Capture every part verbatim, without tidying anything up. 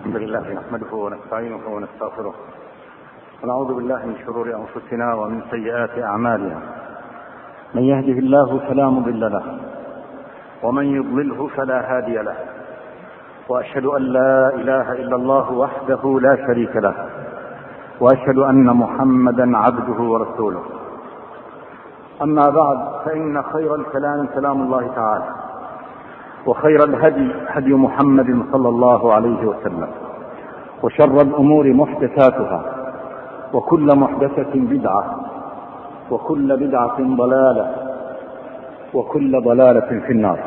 الحمد لله نحمده ونستعينه ونستغفره ونعوذ بالله من شرور أنفسنا ومن سيئات أعمالنا. من يهده الله فلا مضل له ومن يضلله فلا هادي له، وأشهد أن لا إله إلا الله وحده لا شريك له، وأشهد أن محمدا عبده ورسوله. أما بعد، فإن خير الكلام كلام الله تعالى، وخير الهدي هدي محمد صلى الله عليه وسلم، وشر الأمور محدثاتها، وكل محدثة بدعة، وكل بدعة ضلالة، وكل ضلالة في النار.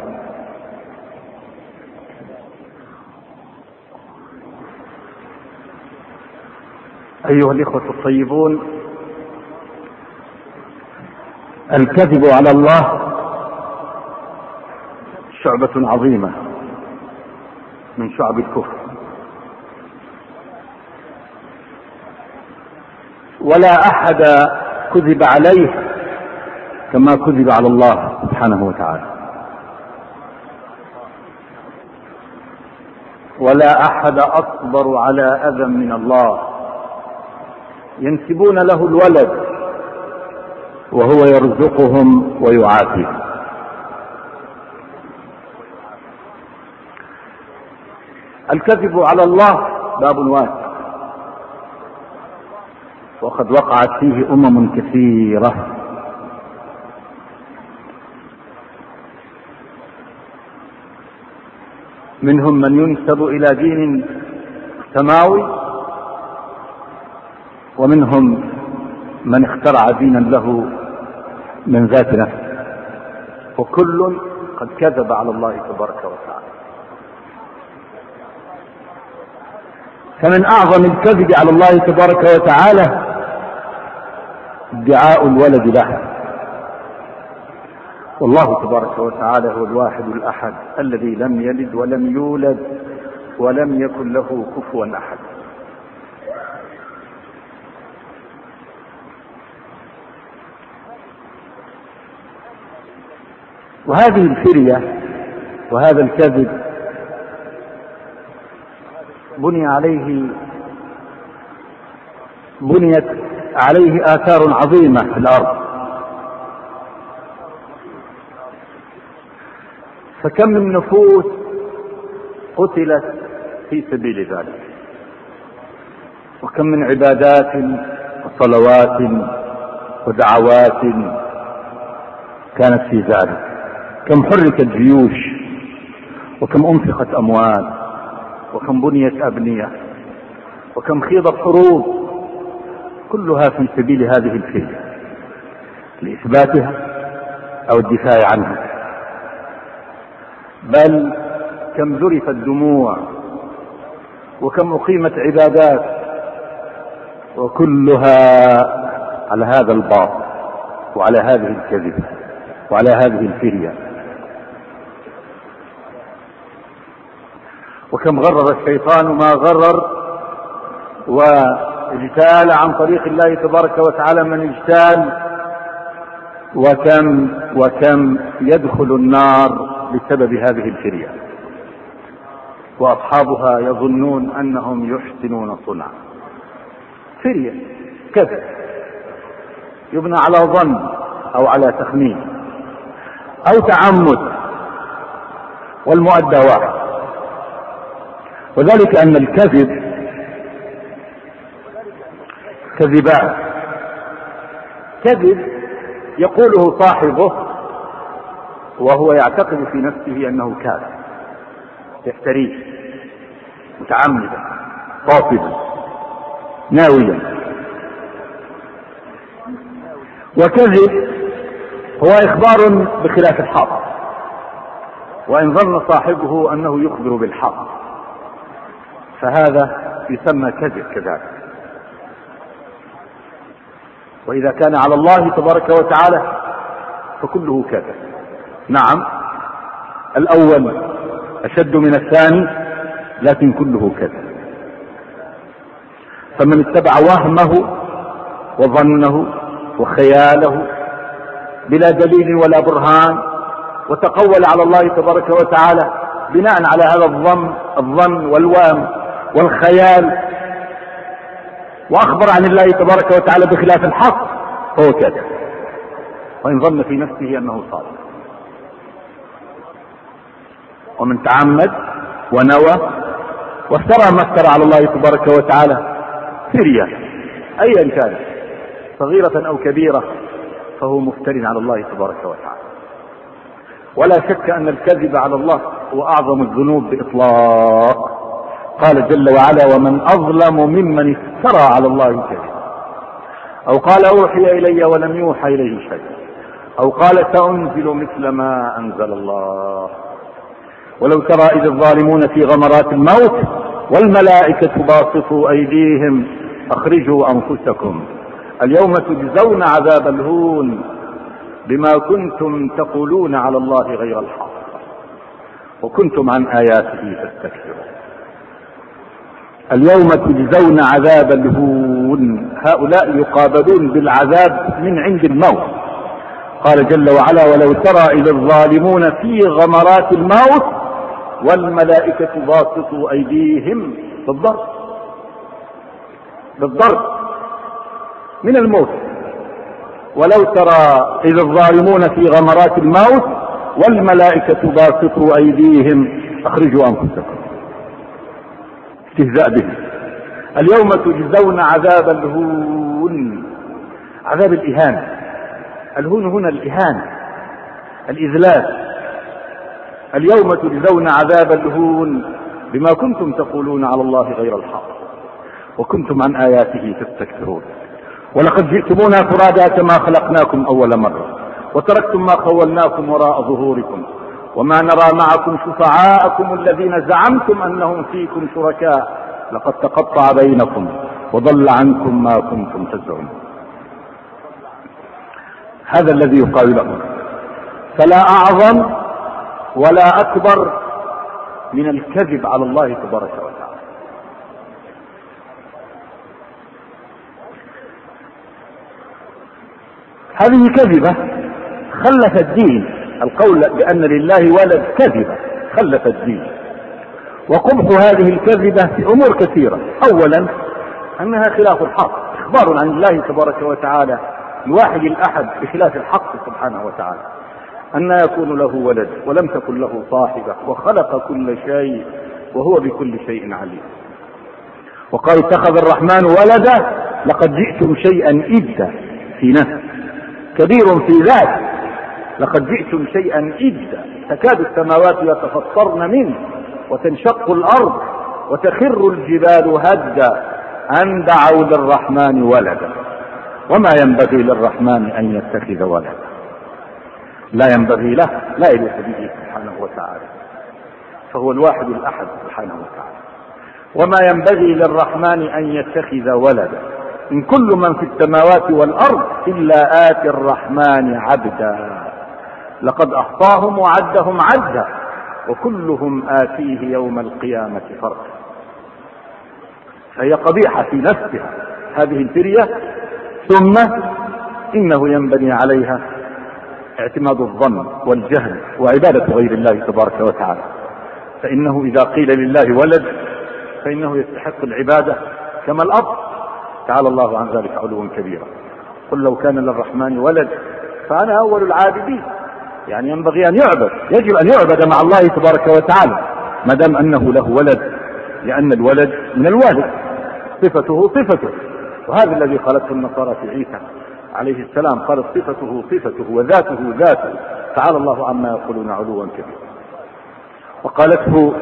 أيها الإخوة الطيبون، الكذب على الله شعبة عظيمة من شعب الكفر، ولا أحد كذب عليه كما كذب على الله سبحانه وتعالى، ولا أحد أصبر على أذى من الله. ينسبون له الولد وهو يرزقهم ويعافيهم. الكذب على الله باب واسع، وقد وقعت فيه أمم كثيرة. منهم من ينسب إلى دين سماوي، ومنهم من اخترع دينا له من ذات نفسه، وكل قد كذب على الله تبارك وتعالى. فمن أعظم الكذب على الله تبارك وتعالى ادعاء الولد له، والله تبارك وتعالى هو الواحد الأحد الذي لم يلد ولم يولد ولم يكن له كفوا أحد. وهذه الفرية وهذا الكذب بني عليه بنيت عليه آثار عظيمة في الأرض. فكم من نفوس قتلت في سبيل ذلك، وكم من عبادات وصلوات ودعوات كانت في ذلك، كم حركت جيوش، وكم أنفقت أموال، وكم بنيت أبنية، وكم خيضت حروب، كلها في سبيل هذه الفكرة لإثباتها أو الدفاع عنها. بل كم ذرفت الدموع، وكم أقيمت عبادات، وكلها على هذا الباطل وعلى هذه الكذب وعلى هذه الفرية. وكم غرر الشيطان ما غرر، واجتال عن طريق الله تبارك وتعالى من اجتال، وكم وكم يدخل النار بسبب هذه الفرية، وأصحابها يظنون أنهم يحسنون صنعا. فرية كذب يبنى على ظن أو على تخمين أو تعمد، والمؤدى واحد، وذلك أن الكذب كذبان. كذب يقوله صاحبه وهو يعتقد في نفسه أنه كاذب، يفتريه متعمدا قاصدا ناويا. وكذب هو إخبار بخلاف الحق، وإن ظن صاحبه أنه يخبر بالحق فهذا يسمى كذب كذلك. وإذا كان على الله تبارك وتعالى فكله كذب. نعم، الأول أشد من الثاني، لكن كله كذب. فمن اتبع وهمه وظنه وخياله بلا دليل ولا برهان، وتقول على الله تبارك وتعالى بناء على هذا الظن الظن والوهم والخيال وأخبر عن الله تبارك وتعالى بخلاف الحق فهو كاذب، وإن ظن في نفسه أنه صادق. ومن تعمد ونوى وافترى ما افترى على الله تبارك وتعالى في رياء أيا كان صغيرة أو كبيرة فهو مفتر على الله تبارك وتعالى. ولا شك أن الكذب على الله هو أعظم الذنوب بإطلاق. قال جل وعلا: ومن أظلم ممن افترى على الله كذبا، أو قال أوحي إلي ولم يوحى إليه شيء، أو قال سأنزل مثل ما أنزل الله. ولو ترى إذ الظالمون في غمرات الموت والملائكة باسطوا أيديهم أخرجوا أنفسكم اليوم تجزون عذاب الهون بما كنتم تقولون على الله غير الحق وكنتم عن آياته تستكبرون. اليوم تجزون عذاب الهون، هؤلاء يقابلون بالعذاب من عند الموت. قال جل وعلا: ولو ترى إذ الظالمون في غمرات الموت والملائكة باسطوا أيديهم بالضرب بالضرب من الموت. ولو ترى إذ الظالمون في غمرات الموت والملائكة باسطوا أيديهم أخرجوا أنفسكم، استهزاء به. اليوم تجزون عذاب الهون، عذاب الإهانة. الهون هنا الإهانة، الإذلال. اليوم تجزون عذاب الهون بما كنتم تقولون على الله غير الحق وكنتم عن آياته تستكبرون. ولقد جئتمونا فرادا كما خلقناكم أول مرة وتركتم ما خولناكم وراء ظهوركم وما نرى معكم شفعاءكم الذين زعمتم أنهم فيكم شركاء لقد تقطع بينكم وضل عنكم ما كنتم تزعمون. هذا الذي يقابلهم. فلا أعظم ولا أكبر من الكذب على الله تبارك وتعالى. هذه كذبة خلف الدين. القول بأن لله ولد كذبة خلف الدين. وقبح هذه الكذبة في أمور كثيرة. أولا أنها خلاف الحق، إخبار عن الله تبارك وتعالى الواحد الأحد بخلاف الحق سبحانه وتعالى، أن يكون له ولد ولم تكن له صاحبة وخلق كل شيء وهو بكل شيء عليم. وقال: اتخذ الرحمن ولدا لقد جئتم شيئا إدا في نفس كبير في ذات لقد جئتم شيئا إدا تكاد السماوات يتفطرن منه وتنشق الأرض وتخر الجبال هدا أن دعوا للرحمن ولدا وما ينبغي للرحمن أن يتخذ ولدا. لا ينبغي له، لا يليق به سبحانه وتعالى، فهو الواحد الأحد سبحانه وتعالى. وما ينبغي للرحمن أن يتخذ ولدا. إن كل من في السماوات والأرض إلا آتي الرحمن عبدا لقد أحصاهم وعدهم عدا وكلهم آتيه يوم القيامة فردا. فهي قبيحة في نفسها هذه الفرية. ثم إنه ينبني عليها اعتماد الظن والجهل وعبادة غير الله تبارك وتعالى. فإنه إذا قيل لله ولد فإنه يستحق العبادة كما الأب، تعالى الله عن ذلك علوا كبيرا. قل لو كان للرحمن ولد فأنا أول العابدين. يعني ينبغي أن يعبد، يجب أن يعبد مع الله تبارك وتعالى ما دام أنه له ولد، لأن الولد من الوالد، صفته صفته. وهذا الذي قالته النصارى في عيسى عليه السلام، قالت صفته صفته وذاته ذاته، تعالى الله عما يقولون علوا كبيرا. وقالته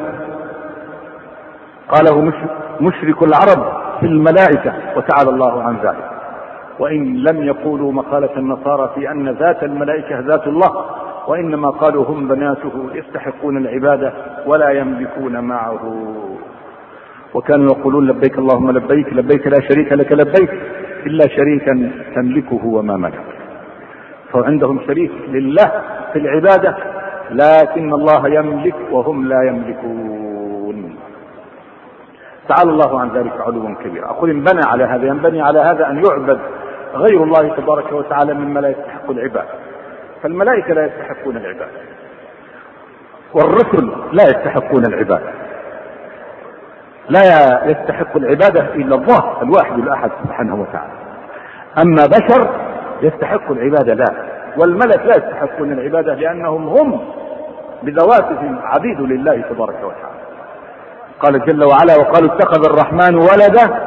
قاله مشرك العرب في الملائكة وتعالى الله عن ذلك. وإن لم يقولوا مقالة النصارى في أن ذات الملائكة ذات الله، وإنما قالوا هم بناته يستحقون العبادة ولا يملكون معه. وكانوا يقولون لبيك اللهم لبيك لبيك لا شريك لك لبيك إلا شريكا تملكه وما ملك. فعندهم شريك لله في العبادة لكن الله يملك وهم لا يملكون، تعالى الله عن ذلك علوا كبيرا. أقول انبنى على هذا، ينبني على هذا أن يعبد غير الله تبارك وتعالى مما لا يستحق العبادة. فالملائكة لا يستحقون العبادة والرسل لا يستحقون العبادة لا يستحق العبادة إلا الله الواحد الأحد سبحانه وتعالى. أما بشر يستحق العبادة لا، والملك لا يستحقون العبادة لأنهم هم بذواتهم عبيد لله تبارك وتعالى. قال جل وعلا: وقالوا اتخذ الرحمن ولدا.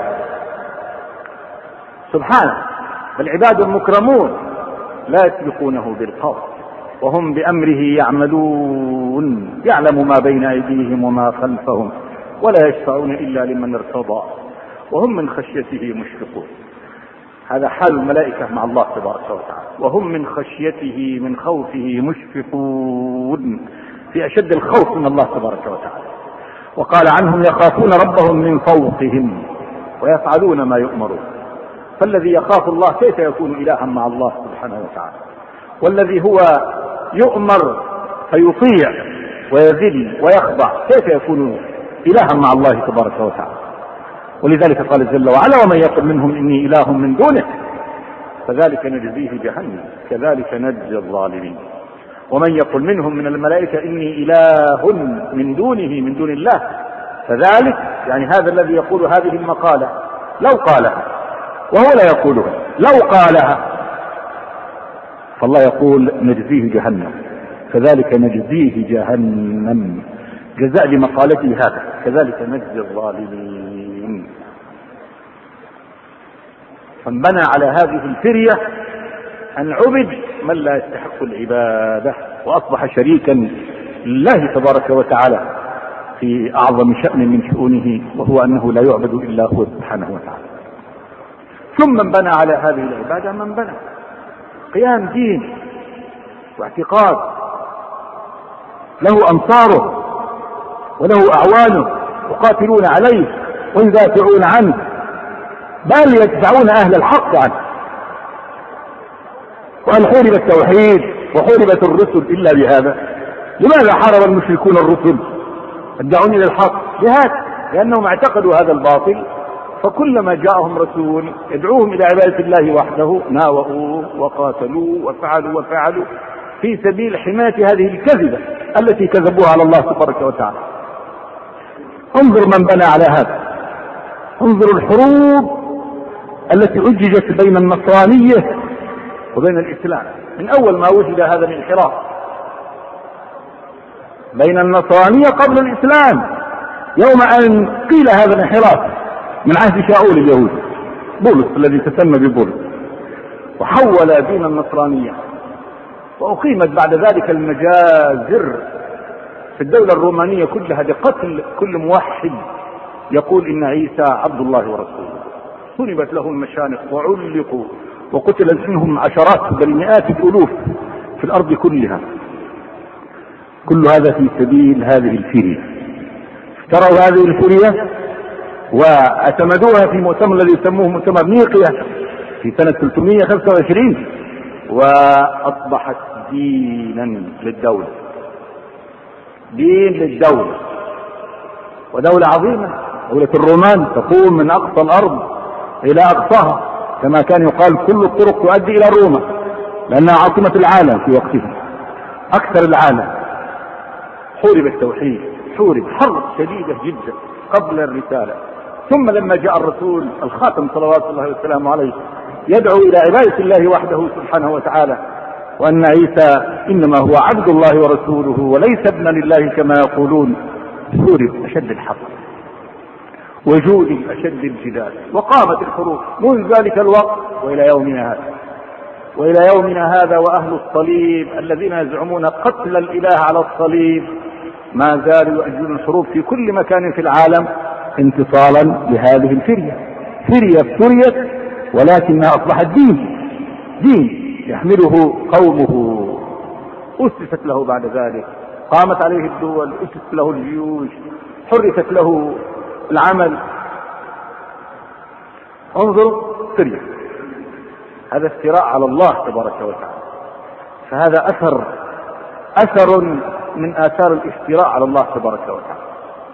سبحانه، العباد المكرمون لا يسبقونه بالقول وهم بأمره يعملون، يعلم ما بين أيديهم وما خلفهم ولا يشفعون إلا لمن ارتضى وهم من خشيته مشفقون. هذا حال الملائكة مع الله تبارك وتعالى، وهم من خشيته من خوفه مشفقون، في أشد الخوف من الله تبارك وتعالى. وقال عنهم: يخافون ربهم من فوقهم ويفعلون ما يؤمرون. فالذي يخاف الله كيف يكون إلها مع الله سبحانه وتعالى؟ والذي هو يؤمر فيطيع ويذل ويخضع كيف يكون إلها مع الله تبارك وتعالى؟ ولذلك قال جل وعلا: ومن يقل منهم إني إله من دونه فذلك نجزيه جهنم كذلك نجزي الظالمين. ومن يقل منهم من الملائكة إني إله من دونه من دون الله فذلك، يعني هذا الذي يقول هذه المقالة لو قالها، وهو لا يقولها، لو قالها فالله يقول نجزيه جهنم كذلك نجزيه جهنم، جزاء لمقالته هذا، كذلك نجزي الظالمين. فانبنى على هذه الفرية أن عبد من لا يستحق العبادة، وأصبح شريكا لله تبارك وتعالى في أعظم شأن من شؤونه، وهو أنه لا يعبد إلا هو سبحانه وتعالى. ثم انبنى على هذه العبادة من بنى قيام دين واعتقاد له أنصاره وله أعوانه يقاتلون عليه ويدافعون عنه، بل يدفعون أهل الحق عنه. وأن حورب التوحيد وحوربت الرسل إلا بهذا. لماذا حارب المشركون الرسل الداعون إلى الحق؟ بهذا، لأنهم اعتقدوا هذا الباطل، فكلما جاءهم رسول يدعوهم إلى عبادة الله وحده ناوؤوا وقاتلوا وفعلوا وفعلوا في سبيل حماية هذه الكذبة التي كذبوها على الله تبارك وتعالى. انظر من بنى على هذا، انظر الحروب التي أججت بين النصرانية وبين الإسلام من أول ما وجد هذا الانحراف بين النصرانية قبل الإسلام، يوم أن قيل هذا الانحراف من عهد شاؤول اليهود بولس الذي تسمى ببولس، وحول دين النصرانية، وأقيمت بعد ذلك المجازر في الدولة الرومانية كلها لقتل كل موحد يقول إن عيسى عبد الله ورسوله. صلبت له المشانق وعلقوا وقتل منهم عشرات بل مئات الألوف في الأرض كلها. كل هذا في سبيل هذه الفرية. افتروا هذه الفرية واعتمدوها في مؤتمر الذي يسموه مؤتمر نيقيا في سنة ثلاثمئة وخمسة وعشرين، وأصبحت دينا للدولة، دين للدولة، ودولة عظيمة. دولة الرومان تقوم من أقصى الأرض إلى أقصاها، كما كان يقال كل الطرق تؤدي إلى روما، لأنها عاصمة العالم في وقتها، أكثر العالم. حورب التوحيد، حورب حرب شديدة جدا قبل الرسالة. ثم لما جاء الرسول الخاتم صلوات الله وسلامه عليه يدعو إلى عبادة الله وحده سبحانه وتعالى، وأن عيسى إنما هو عبد الله ورسوله وليس ابنا لله كما يقولون، حورب أشد الحرب وجود أشد الجدال، وقامت الحروب منذ ذلك الوقت وإلى يومنا هذا. وإلى يومنا هذا وأهل الصليب الذين يزعمون قتل الإله على الصليب ما زالوا يؤجلون الحروب في كل مكان في العالم انتصالا لهذه الفرية. فرية فريت ولكنها أصبحت دين، دين يحمله قومه، أسست له بعد ذلك، قامت عليه الدول، أسست له الجيوش، حركت له العمل. انظر فرية، هذا افتراء على الله تبارك وتعالى. فهذا أثر أثر من آثار الافتراء على الله تبارك وتعالى.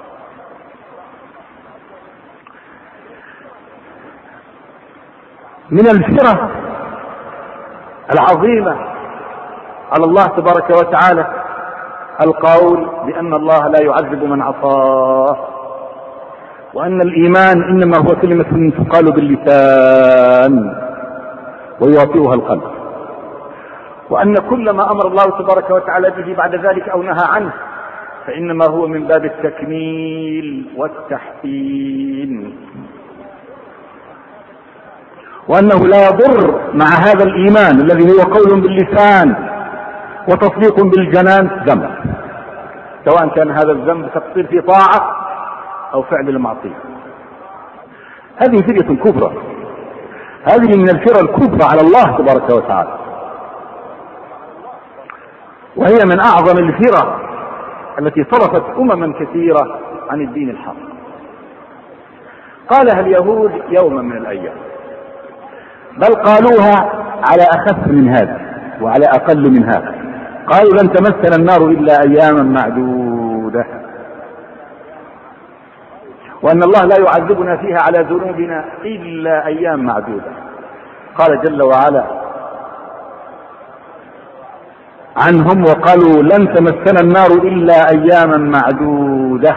من الفرة العظيمة على الله تبارك وتعالى القول بأن الله لا يعذب من عصاه، وأن الإيمان إنما هو كلمة تقال باللسان ويوافقها القلب، وأن كل ما أمر الله تبارك وتعالى به بعد ذلك أو نهى عنه فإنما هو من باب التكميل والتحسين، وأنه لا يضر مع هذا الإيمان الذي هو قول باللسان وتصديق بالجنان ذنب، سواء كان هذا الذنب تقصير في طاعة أو فعل المعصية. هذه فرية كبرى، هذه من الفرى الكبرى على الله تبارك وتعالى، وهي من أعظم الفرى التي صرفت أمما كثيرة عن الدين الحق. قالها اليهود يوما من الأيام، بل قالوها على أخف من هذا وعلى أقل من هذا، قالوا لن تمسنا النار إلا أياما معدودة، وأن الله لا يعذبنا فيها على ذنوبنا إلا أيام معدودة. قال جل وعلا عنهم وقالوا لن تمسنا النار إلا أياما معدودة،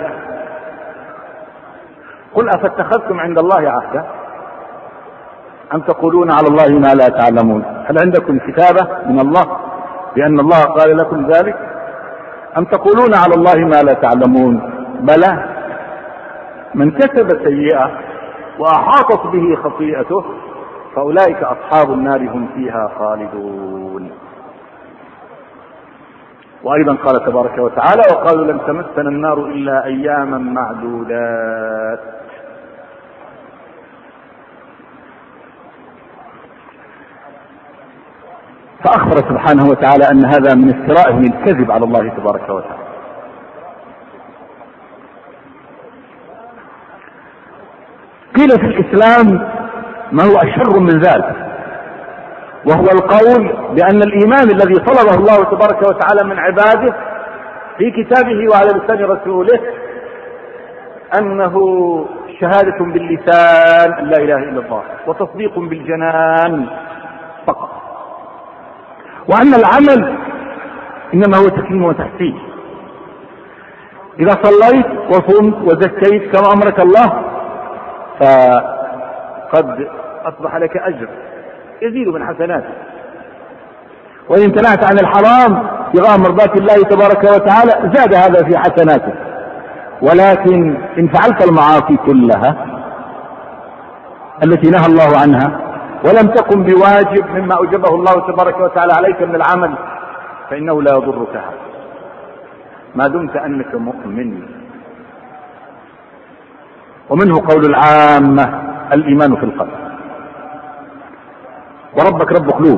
قل أفاتخذتم عند الله عهدا أم تقولون على الله ما لا تعلمون؟ هل عندكم كتابة من الله بأن الله قال لكم ذلك؟ أم تقولون على الله ما لا تعلمون؟ بلى، من كسب سيئة وأحاطت به خطيئته فأولئك أصحاب النار هم فيها خالدون. وأيضا قال تبارك وتعالى وقالوا لن تمسنا النار إلا أياما معدودات. فأخبر سبحانه وتعالى أن هذا من افترائه من الكذب على الله تبارك وتعالى. قيل في الإسلام ما هو أشر من ذلك، وهو القول بأن الإيمان الذي طلبه الله تبارك وتعالى من عباده في كتابه وعلى لسان رسوله أنه شهادة باللسان أن لا إله إلا الله وتصديق بالجنان فقط، وأن العمل إنما هو تكريم وتحسين. إذا صليت وصمت وزكيت كما أمرك الله فقد أصبح لك أجر يزيد من حسناتك، وإن امتنعت عن الحرام ابتغاء مرضات الله تبارك وتعالى زاد هذا في حسناتك. ولكن إن فعلت المعاصي كلها التي نهى الله عنها ولم تقم بواجب مما أوجبه الله تبارك وتعالى عليك من العمل فإنه لا يضرك هذا ما دمت أنك مؤمن. ومنه قول العامة الإيمان في القلب، وربك رب قلوب،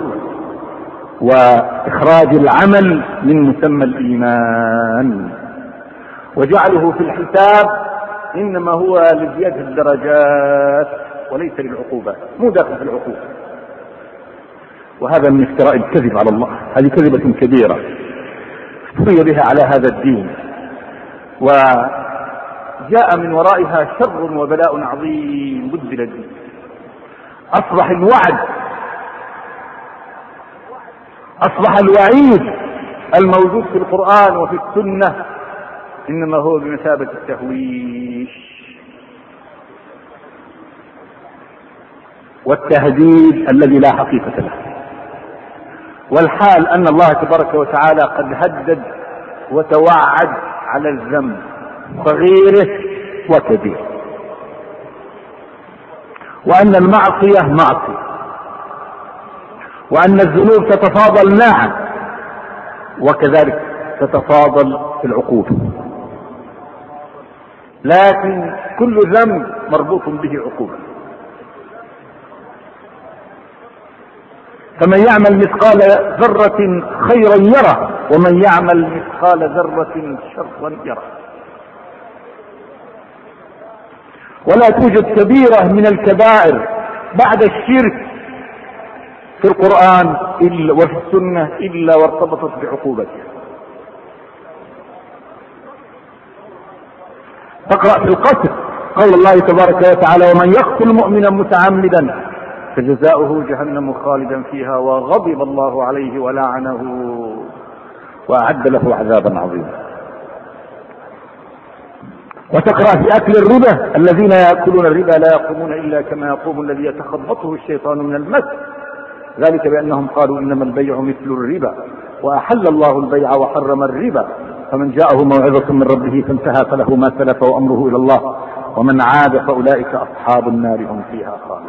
وإخراج العمل من مسمى الإيمان وجعله في الحساب إنما هو لزيادة الدرجات وليس للعقوبات، مو داخل في العقوبة. وهذا من افتراء الكذب على الله، هذه كذبة كبيرة افتري بها على هذا الدين، وجاء من ورائها شر وبلاء عظيم بدل الدين. أصبح الوعد أصبح الوعيد الموجود في القرآن وفي السنة إنما هو بمثابة التهويش والتهديد الذي لا حقيقة له، والحال أن الله تبارك وتعالى قد هدد وتوعد على الذنب صغيره وكبيره، وأن المعصية معصية، وأن الذنوب تتفاضل معا وكذلك تتفاضل في العقوبة، لكن كل ذنب مربوط به عقوبة. فمن يعمل مثقال ذرة خيرا يره ومن يعمل مثقال ذرة شرا يره. ولا توجد كبيرة من الكبائر بعد الشرك في القرآن إلا وفي السنة إلا وارتبطت بعقوبتها. تقرأ في القتل قول الله تبارك وتعالى ومن يقتل مؤمنا متعمدا فجزاؤه جهنم خالدا فيها وغضب الله عليه ولعنه وأعد له عذابا عظيما. وتقرأ في أكل الربا: الذين يأكلون الربا لا يقومون إلا كما يقوم الذي يتخبطه الشيطان من المس، ذلك بأنهم قالوا إنما البيع مثل الربا وأحل الله البيع وحرم الربا، فمن جاءه موعظة من ربه فانتهى فله ما سلف وأمره إلى الله ومن عاد فأولئك أصحاب النار هم فيها خالدون.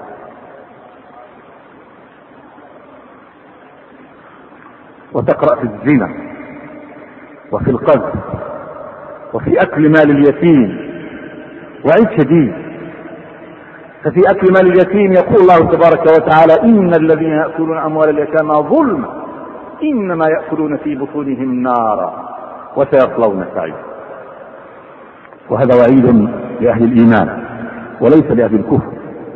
وتقرأ في الزنا وفي القذف وفي أكل مال اليتيم، وعيد شديد. ففي أكل مال اليتيم يقول الله تبارك وتعالى: إن الذين يأكلون أموال اليتامى ظلما إنما يأكلون في بطونهم نارا وسيصلون سعيرا. وهذا وعيد لأهل الإيمان وليس لأهل الكفر.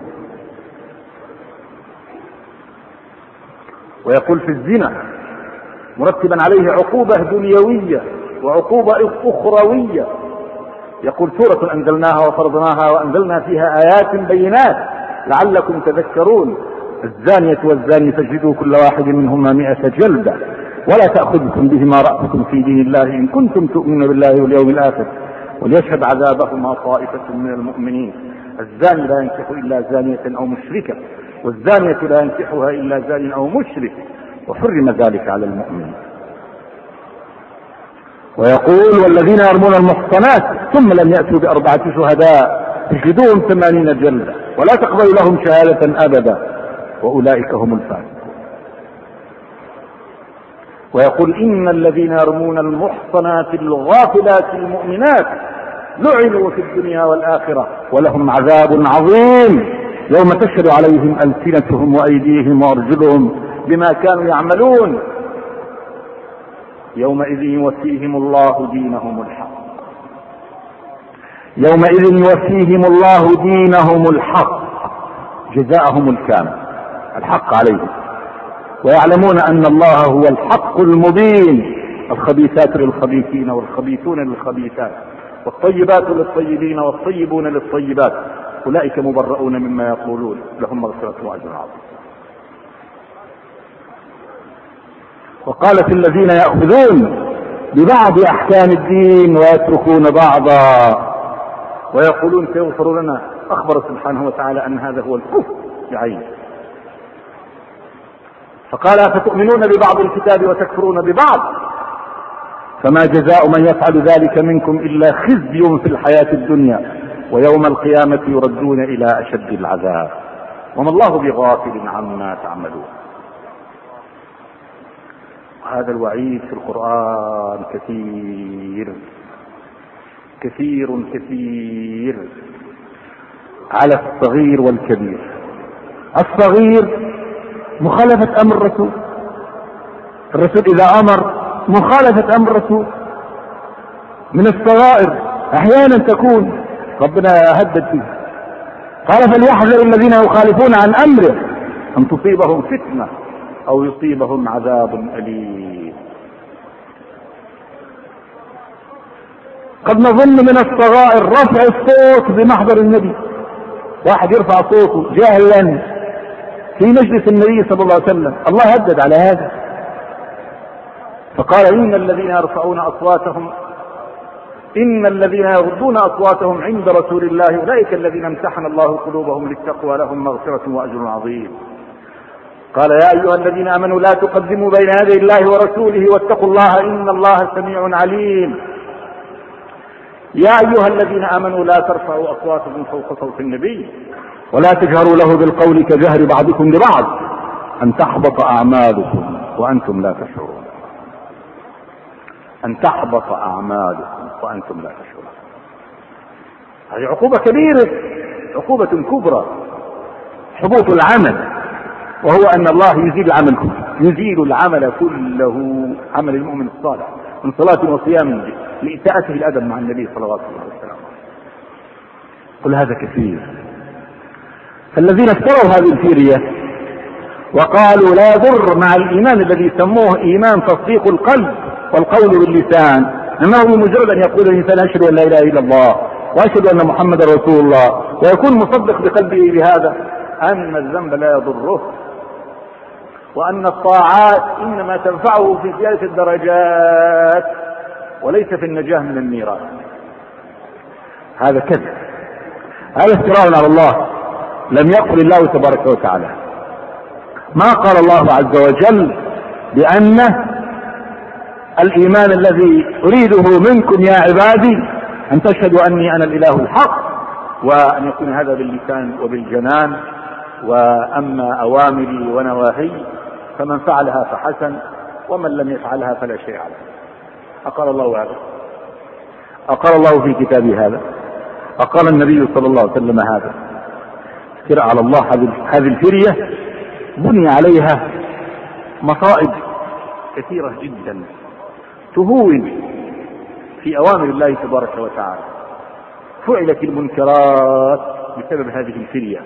ويقول في الزنا مرتبا عليه عقوبة دنيوية وعقوبة أخروية، يقول: سورة أنزلناها وفرضناها وأنزلنا فيها آيات بينات لعلكم تذكرون: الزانية والزاني فاجلدوا كل واحد منهما مئة جلدة ولا تأخذكم بهما رأفة في دين الله إن كنتم تؤمنون بالله واليوم الآخر وليشهد عذابهما طائفة من المؤمنين. الزاني لا ينكح إلا زانية أو مشركة والزانية لا ينكحها إلا زان أو مشرك وحرم ذلك على المؤمنين. ويقول: والذين يرمون المحصنات ثم لم يأتوا بأربعة شهداء فاجلدوهم ثمانين جلدة ولا تقبلوا لهم شهادة أبدا وأولئك هم الفاسقون. ويقول: إن الذين يرمون المحصنات الغافلات المؤمنات لعنوا في الدنيا والآخرة ولهم عذاب عظيم يوم تشهد عليهم ألسنتهم وأيديهم وأرجلهم بما كانوا يعملون يومئذ يوفيهم الله دينهم الحق يومئذ يوفيهم الله دينهم الحق جزاءهم الكامل الحق عليهم ويعلمون أن الله هو الحق المبين. الخبيثات للخبيثين والخبيثون للخبيثات والطيبات للطيبين والطيبون للطيبات أولئك مبرؤون مما يقولون لهم مغفرة وأجر عظيم. وقالت الذين يأخذون ببعض أحكام الدين ويتركون بعضا ويقولون سيغفر لنا. أخبر سبحانه وتعالى أن هذا هو الكفر بعينه، فقال: أفتؤمنون ببعض الكتاب وتكفرون ببعض فما جزاء من يفعل ذلك منكم إلا خزي في الحياة الدنيا ويوم القيامة يردون إلى أشد العذاب وما الله بغافل عما تعملون. هذا الوعيد في القرآن كثير كثير كثير على الصغير والكبير. الصغير مخالفة أمر الرسول، الرسول إذا أمر مخالفة أمر الرسول من الصغائر أحيانا تكون ربنا هدد فيه، قال: فليحذر الذين يخالفون عن أمره أن تصيبهم فتنة أو يصيبهم عذاب أليم. قد نظن من الصغائر رفع الصوت بمحضر النبي، واحد يرفع صوته جاهلا في مجلس النبي صلى الله عليه وسلم، الله هدد على هذا فقال: إن الذين يرفعون أصواتهم إن الذين يغضون أصواتهم عند رسول الله أولئك الذين امتحن الله قلوبهم للتقوى لهم مغفرة وأجر عظيم. قال: يا أيها الذين آمنوا لا تقدموا بين يدي الله ورسوله واتقوا الله إن الله سميع عليم. يا أيها الذين آمنوا لا ترفعوا أصواتكم فوق صوت النبي ولا تجهروا له بالقول كجهر بعضكم لبعض أن تحبط أعمالكم وأنتم لا تشعرون. أن تحبط أعمالكم وأنتم لا تشعرون. هذه عقوبة كبيرة، عقوبة كبرى، حبوط العمل، وهو أن الله يزيل العمل كله، يزيل العمل كله، عمل المؤمن الصالح من صلاة وصيام لإساءته الأدب مع النبي صلى الله عليه وسلم. كل هذا كثير. فالذين افتروا هذه الفيرية وقالوا لا يضر مع الإيمان الذي سموه إيمان تصديق القلب والقول باللسان، إنما هو مجرد أن يقول الإنسان أشهد أن لا إله إلا الله وأشهد أن محمد رسول الله ويكون مصدق بقلبه بهذا، أن الذنب لا يضره وأن الطاعات إنما تنفعه في زيادة الدرجات وليس في النجاة من النيران. هذا كذب، هذا افتراء على الله. لم يقل الله تبارك وتعالى، ما قال الله عز وجل بأن الإيمان الذي أريده منكم يا عبادي أن تشهدوا أني أنا الإله الحق، وأن يكون هذا باللسان وبالجنان، وأما أوامري ونواهي فمن فعلها فحسن ومن لم يفعلها فلا شيء عليه. أقال الله هذا؟ أقال الله في كتابه هذا؟ أقال النبي صلى الله عليه وسلم هذا؟ افتراء على الله. هذه الفرية بني عليها مصائب كثيرة جدا تهون في أوامر الله تبارك وتعالى. فعلت المنكرات بسبب هذه الفرية.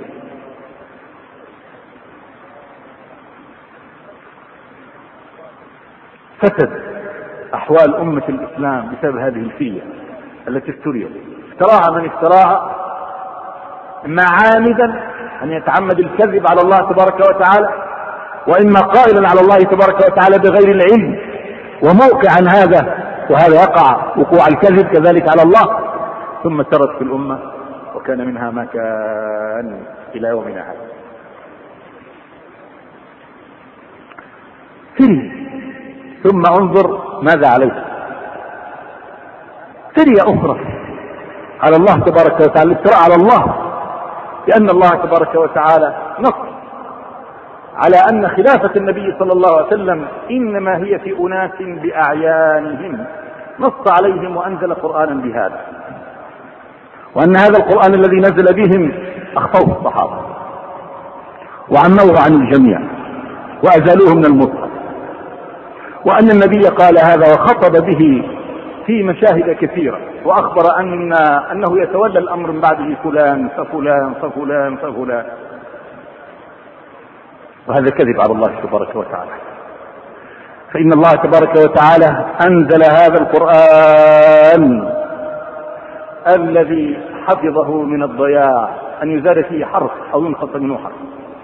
فسد أحوال أمة الإسلام بسبب هذه الفرية التي افتريت. افتراها من افتراها، إما عامدا أن يتعمد الكذب على الله تبارك وتعالى، وإما قائلا على الله تبارك وتعالى بغير العلم وموقعا هذا، وهذا يقع وقوع الكذب كذلك على الله، ثم سرت في الأمة وكان منها ما كان إلى يومنا هذا. فري. ثم انظر ماذا عليه. فرية أخرى على الله تبارك وتعالى، الافتراء على الله، لأن الله تبارك وتعالى نص على أن خلافة النبي صلى الله عليه وسلم إنما هي في أناس بأعيانهم، نص عليهم وأنزل قرآنا بهذا، وأن هذا القرآن الذي نزل بهم أخفوه الصحابة وعموه عن الجميع وأزالوه من المصحف، وأن النبي قال هذا وخطب به في مشاهد كثيرة، وأخبر أن أنه يتولى الأمر من بعده فلان ففلان ففلان ففلان، وهذا كذب على الله تبارك وتعالى. فإن الله تبارك وتعالى أنزل هذا القرآن الذي حفظه من الضياع، أن يزاد فيه حرف أو ينقص منه حرف.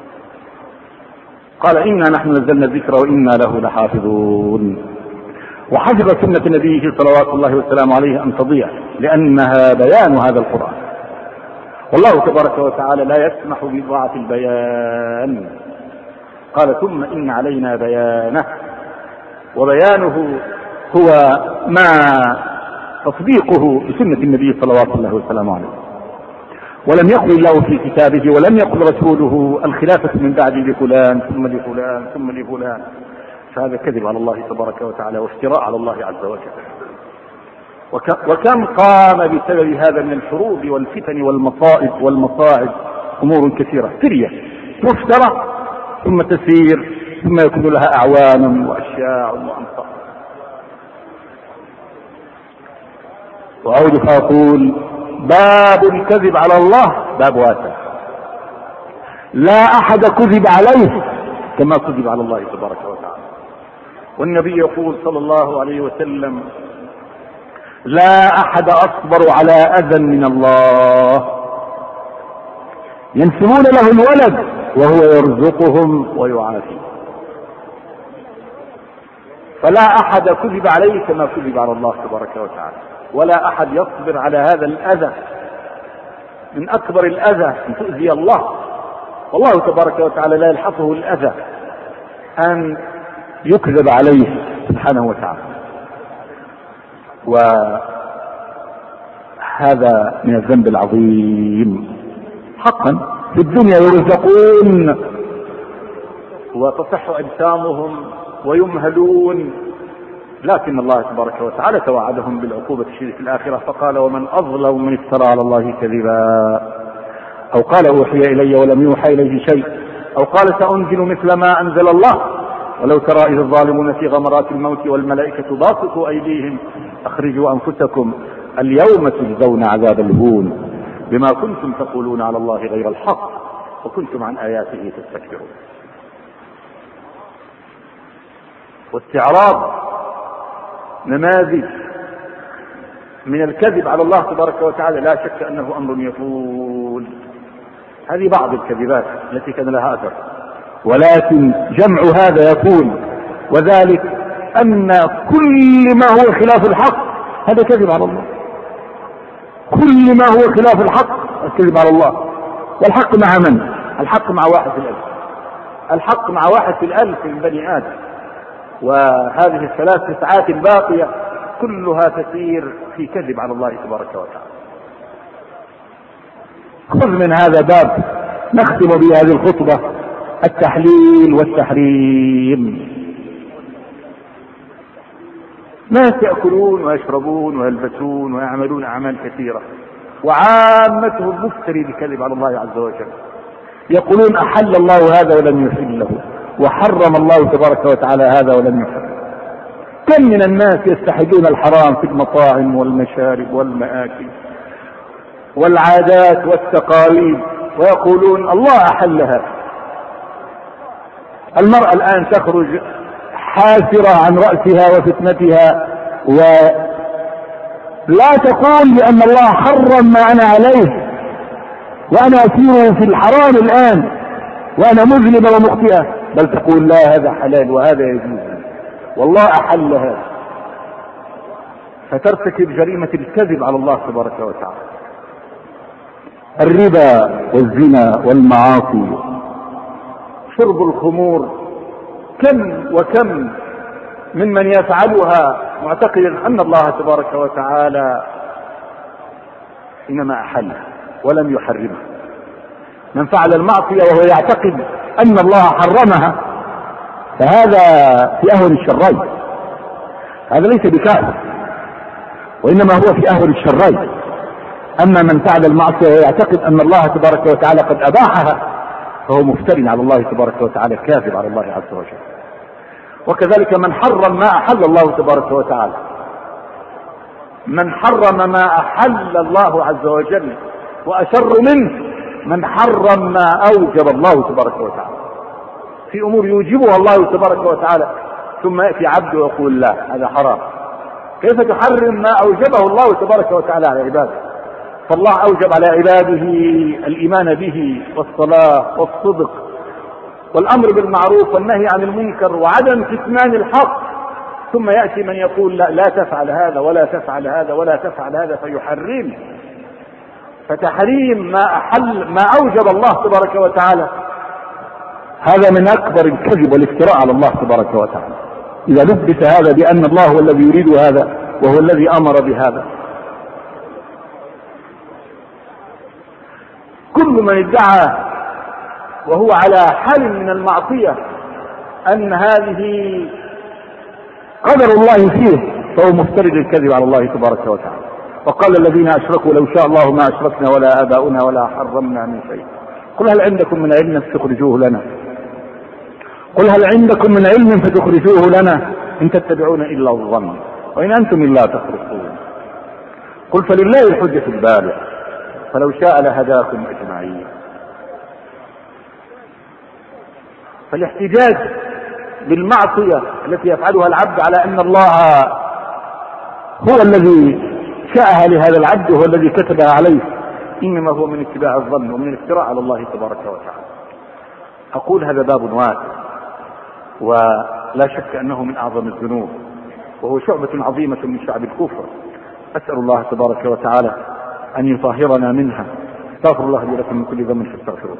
قال إنا نحن نزلنا الذكر وإنا له لحافظون. وحفظ سنة نبيه صلوات الله والسلام عليه أن تضيع، لأنها بيان هذا القرآن، والله تبارك وتعالى لا يسمح بإضاعة البيان. قال ثم إن علينا بيانه، وبيانه هو ما تصديقه بسنة النبي صلوات الله والسلام عليه. ولم يقل الله في كتابه ولم يقل رسوله الخلافة من بعد لفلان ثم لفلان ثم لفلان، فهذا كذب على الله تبارك وتعالى وافتراء على الله عز وجل. وكم قام بسبب هذا من الحروب والفتن والمصائب والمصاعب أمور كثيرة، فرية مفترى ثم تسير ثم يكون لها أعوان وأشياء وأنصار. وأعود فأقول باب الكذب على الله باب واسع، لا أحد كذب عليه كما كذب على الله تبارك وتعالى. والنبي يقول صلى الله عليه وسلم لا أحد أصبر على أذى من الله، ينسبون له الولد وهو يرزقهم ويعافي. فلا أحد كذب عليه كما كذب على الله تبارك وتعالى، ولا أحد يصبر على هذا الأذى من أكبر الأذى أن تؤذي الله، والله تبارك وتعالى لا يلحقه الأذى أن يكذب عليه سبحانه وتعالى. وهذا من الذنب العظيم. حقا في الدنيا يرزقون وتصح أجسامهم ويمهلون، لكن الله تبارك وتعالى توعدهم بالعقوبة الشديدة في الآخرة، فقال ومن أظلم من افترى على الله كذبا، أو قال أوحي إلي ولم يوحى إليه شيء، أو قال سأنزل مثل ما أنزل الله، ولو ترى إذ الظالمون في غمرات الموت والملائكة باسطوا أيديهم أخرجوا أنفسكم اليوم تجزون عذاب الهون بما كنتم تقولون على الله غير الحق وكنتم عن آياته تستكبرون. واستعراض نماذج من الكذب على الله تبارك وتعالى لا شك أنه أمر يطول. هذه بعض الكذبات التي كان لها أثر، ولكن جمع هذا يكون، وذلك أن كل ما هو خلاف الحق هذا كذب على الله. كل ما هو خلاف الحق الكذب على الله. والحق مع من؟ الحق مع واحد في الألف، الحق مع واحد في الألف من بني آدم. وهذه الثلاث ساعات الباقية كلها تسير في كذب على الله تبارك وتعالى. خذ من هذا باب نختم بهذه الخطبة التحليل والتحريم. ناس يأكلون ويشربون ويلبسون ويعملون أعمال كثيرة، وعامتهم مفتري بكذب على الله عز وجل. يقولون أحل الله هذا ولم يحله، وحرم الله تبارك وتعالى هذا ولم يحرم. كم من الناس يستحلون الحرام في المطاعم والمشارب والمآكل والعادات والتقاليد، ويقولون الله أحلها. المرأة الآن تخرج حاسرة عن رأسها وفتنتها، ولا تقول لأن الله حرم ما أنا عليه وأنا أسير في الحرام الآن وأنا مذنبة ومخطئة، بل تقول لا هذا حلال وهذا يجوز والله أحل هذا، فترتكب جريمة الكذب على الله تبارك وتعالى. الربا والزنا والمعاصي، شرب الخمور، كم وكم ممن يفعلها معتقدا أن الله تبارك وتعالى إنما أحلها ولم يحرمها. من فعل المعصية وهو يعتقد أن الله حرمها فهذا في أهون الشرين، هذا ليس بكافر وإنما هو في أهون الشرين. أما من فعل المعصية ويعتقد أن الله تبارك وتعالى قد أباحها فهو مفترٍ على الله تبارك وتعالى، كاذب على الله عز وجل. وكذلك من حرم ما أحل الله تبارك وتعالى، من حرم ما أحل الله عز وجل، وأشر منه من حرم ما أوجب الله تبارك وتعالى في أمور يوجبها الله تبارك وتعالى، ثم يأتي عبده ويقول لا هذا حرام. كيف تحرم ما أوجبه الله تبارك وتعالى على عباده؟ فالله أوجب على عباده الإيمان به والصلاة والصدق والأمر بالمعروف والنهي عن المنكر وعدم كتمان الحق، ثم يأتي من يقول لا, لا تفعل هذا ولا تفعل هذا ولا تفعل هذا فيحرم. فتحريم ما أحل ما أوجب الله تبارك وتعالى هذا من أكبر الكذب والافتراء على الله تبارك وتعالى، إذا لبس هذا بأن الله هو الذي يريد هذا وهو الذي أمر بهذا. كل من ادعى وهو على حال من المعصية أن هذه قدر الله فيه فهو مفترض الكذب على الله تبارك وتعالى. وقال الذين أشركوا لو شاء الله ما أشركنا ولا آباؤنا ولا حرمنا من شيء. قل هل عندكم من علم فتخرجوه لنا قل هل عندكم من علم فتخرجوه لنا إن تتبعون إلا الظن وإن أنتم إلا تخرصون. قل فلله الحجة البالغة فلو شاء لهداكم أجمعين. فالاحتجاج بالمعصية التي يفعلها العبد على أن الله هو الذي شاءها لهذا العبد وهو الذي كتبها عليه إنما هو من اتباع الظن ومن الافتراء على الله تبارك وتعالى. أقول هذا باب واسع ولا شك أنه من أعظم الذنوب وهو شعبة عظيمة من شعب الكفر. أسأل الله تبارك وتعالى أن يطهرنا منها. استغفر الله لي لكم من كل ذنب فاستغفروه.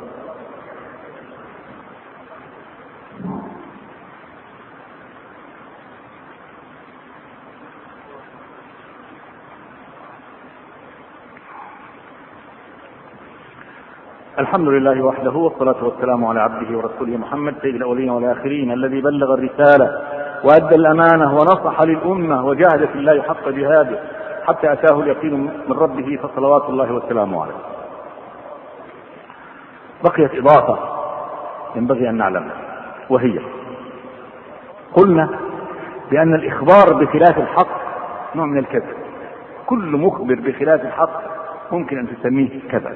الحمد لله وحده والصلاة والسلام على عبده ورسوله محمد سيد الأولين والآخرين الذي بلغ الرسالة وأدى الأمانة ونصح للأمة وجاهد في الله حق جهاده حتى أتاه اليقين من ربه فصلوات الله وسلامه عليه. بقيت إضافة ينبغي أن نعلم وهي قلنا بأن الإخبار بخلاف الحق نوع من الكذب. كل مخبر بخلاف الحق ممكن أن تسميه كذب.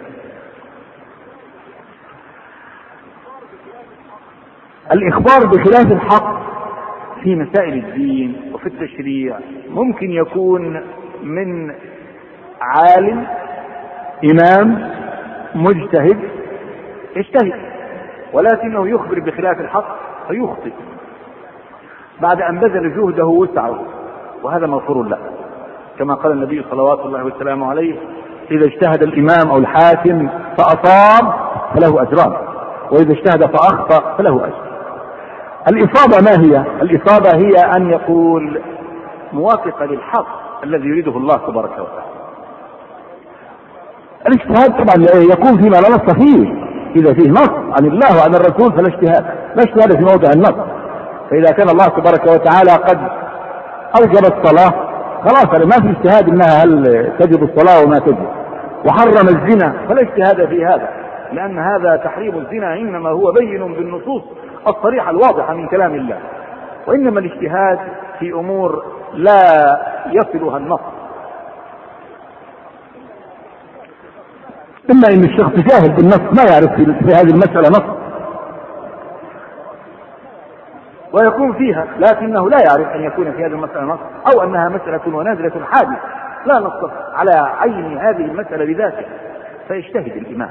الإخبار بخلاف الحق في مسائل الدين وفي التشريع ممكن يكون من عالم إمام مجتهد يجتهد ولكنه يخبر بخلاف الحق فيخطئ بعد أن بذل جهده وسعه، وهذا مغفور له كما قال النبي صلوات الله وسلامه عليه إذا اجتهد الإمام أو الحاكم فأصاب فله أجران، وإذا اجتهد فأخطأ فله أجر. الإصابة ما هي؟ الإصابة هي أن يقول موافقة للحق الذي يريده الله تبارك وتعالى. الاجتهاد طبعا يكون فيما لا نص فيه، إذا فيه نص عن الله وعن الرسول فلا اجتهاد، لا اجتهاد في موضع النص. فإذا كان الله تبارك وتعالى قد أوجب الصلاة خلاص ما في اجتهاد انها هل تجب الصلاة وما تجب، وحرم الزنا فلا اجتهاد في هذا، لأن هذا تحريم الزنا إنما هو بين بالنصوص الصريحة الواضحة من كلام الله، وإنما الاجتهاد في أمور لا يصلها النص. إما إن الشخص جاهل بالنص ما يعرف في هذه المسألة نص ويكون فيها، لكنه لا يعرف أن يكون في هذه المسألة نص، أو أنها مسألة ونازلة حادثة لا نص على عين هذه المسألة بذاتها، فيجتهد الإمام.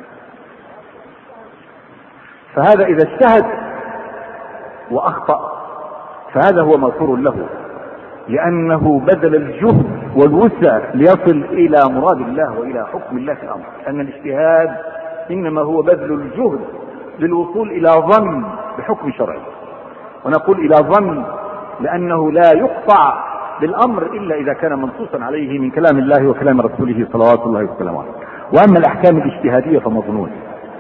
فهذا إذا اجتهد وأخطأ فهذا هو مغفور له، لأنه بذل الجهد والوسع ليصل إلى مراد الله وإلى حكم الله في الأمر، أن الاجتهاد إنما هو بذل الجهد للوصول إلى ظن بحكم شرعي. ونقول إلى ظن لأنه لا يقطع بالأمر إلا إذا كان منصوصا عليه من كلام الله وكلام رسوله صلوات الله وسلامه عليه. وأما الأحكام الاجتهادية فمظنون.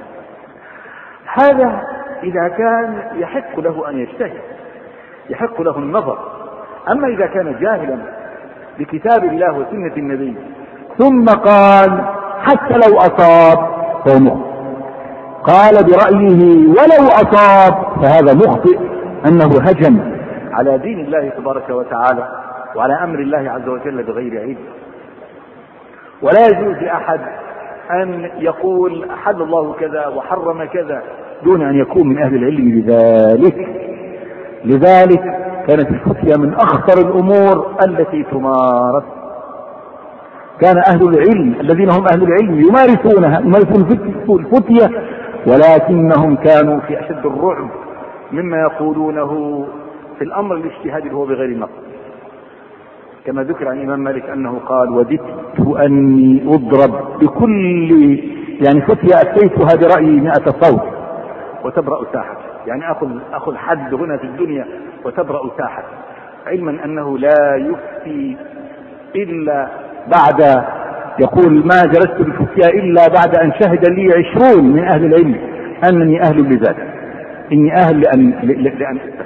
هذا إذا كان يحق له أن يجتهد، يحق له النظر. أما إذا كان جاهلا بكتاب الله وسنة النبي ثم قال حتى لو أصاب فهو مخطئ، قال برأيه ولو أصاب فهذا مخطئ، أنه هجم على دين الله تبارك وتعالى وعلى أمر الله عز وجل بغير علم. ولا يجوز لأحد أن يقول أحل الله كذا وحرم كذا دون أن يكون من أهل العلم بذلك. لذلك كانت الفتية من أخطر الأمور التي تمارس. كان أهل العلم الذين هم أهل العلم يمارسونها يمارسون الفتية، ولكنهم كانوا في أشد الرعب مما يقولونه في الأمر الاجتهادي هو بغير نص. كما ذكر عن الإمام مالك أنه قال وددت أني أضرب بكل يعني فتية أتيتها برأيي مئة صوت وتبرأ ساحة، يعني أخذ, أخذ حد هنا في الدنيا وتبرأ ساحة، علما أنه لا يفتي إلا بعد يقول ما جلست بالفتية إلا بعد أن شهد لي عشرون من أهل العلم أنني أهل لذلك، إني أهل لأن, لأن أستفد.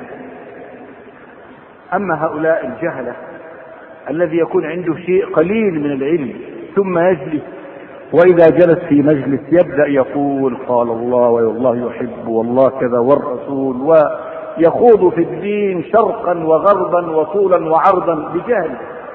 أما هؤلاء الجهلة الذي يكون عنده شيء قليل من العلم ثم يجلس، وإذا جلس في مجلس يبدأ يقول قال الله والله يحب والله كذا والرسول، ويخوض في الدين شرقا وغربا وطولا وعرضا بجهل،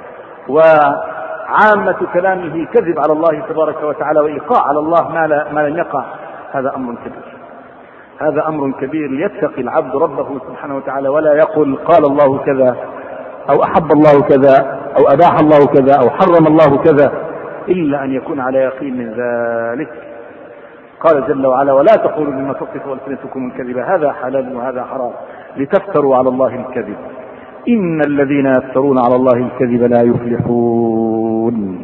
وعامة كلامه كذب على الله تبارك وتعالى وإيقاع على الله ما, لا ما لم يقع. هذا أمر كبير، هذا أمر كبير ليتقي العبد ربه سبحانه وتعالى، ولا يقول قال الله كذا أو أحب الله كذا أو أباح الله كذا أو حرم الله كذا إلا أن يكون على يقين من ذلك. قال جل وعلا ولا تقولوا مما تصف ألسنتكم الكذب هذا حلال وهذا حرام لتفتروا على الله الكذب إن الذين يفترون على الله الكذب لا يفلحون.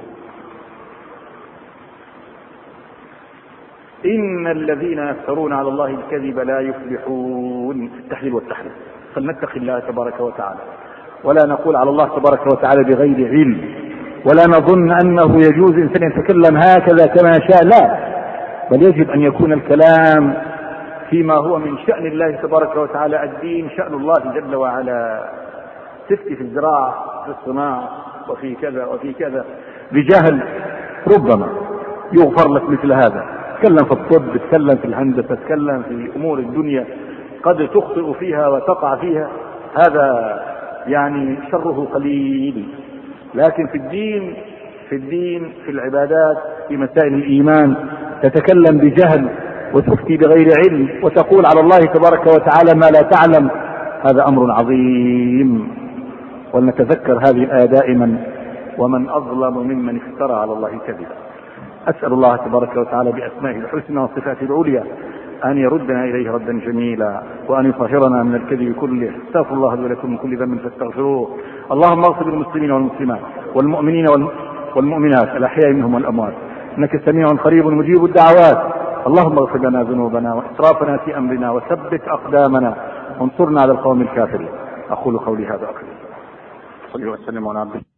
إن الذين يفترون على الله الكذب لا يفلحون في التحليل والتحريم. فلنتقي الله تبارك وتعالى، ولا نقول على الله تبارك وتعالى بغير علم، ولا نظن أنه يجوز إنسان يتكلم هكذا كما شاء، لا، بل يجب أن يكون الكلام فيما هو من شأن الله تبارك وتعالى. الدين شأن الله جل وعلا. تفتي في الزراعة في الصناعة وفي كذا وفي كذا بجهل ربما يغفر لك مثل هذا. تكلم في الطب، تكلم في الهندسة، تكلم في أمور الدنيا قد تخطئ فيها وتقع فيها، هذا يعني شره قليل. لكن في الدين في الدين في العبادات في مسائل الإيمان تتكلم بجهل وتفتي بغير علم وتقول على الله تبارك وتعالى ما لا تعلم، هذا أمر عظيم. ولنتذكر هذه الآية دائما ومن أظلم ممن افترى على الله كذبا. أسأل الله تبارك وتعالى بأسمائه الحسنى وصفاته العليا أن يردنا إليه ردا جميلا، وأن يطهرنا من الكذب كله. استغفر الله لي ولكم من كل ذنب فاستغفروه. اللهم اغفر للمسلمين والمسلمات والمؤمنين والمؤمنات والمؤمنات الأحياء منهم والأموات، إنك سميع قريب مجيب الدعوات. اللهم اغفر لنا ذنوبنا وإسرافنا في أمرنا وثبت أقدامنا وانصرنا على القوم الكافرين. أقول قولي هذا أكرم. صلى الله وسلم على عبده